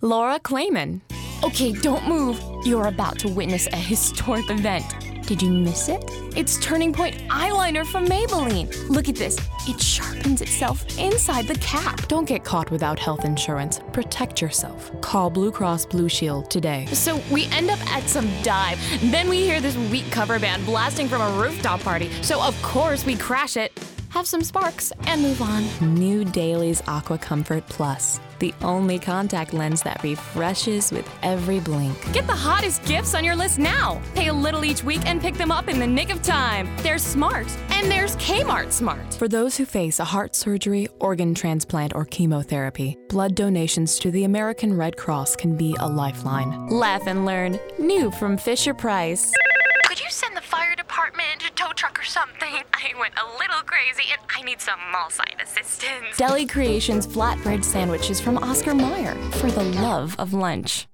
Laura Clayman. Okay, don't move. You're about to witness a historic event. Did you miss it? It's Turning Point eyeliner from Maybelline. Look at this. It sharpens itself inside the cap. Don't get caught without health insurance. Protect yourself. Call Blue Cross Blue Shield today. So we end up at some dive. Then we hear this weak cover band blasting from a rooftop party. So of course we crash it, have some sparks, and move on. New Dailies Aqua Comfort Plus. The only contact lens that refreshes with every blink. Get the hottest gifts on your list now. Pay a little each week and pick them up in the nick of time. There's Smart, and there's Kmart Smart. For those who face a heart surgery, organ transplant, or chemotherapy, blood donations to the American Red Cross can be a lifeline. Laugh and learn. New from Fisher-Price. Could you send the fire department into a tow truck or something? I went a little crazy and I need some mall-side assistance. Deli Creations flatbread sandwiches from Oscar Mayer for the love of lunch.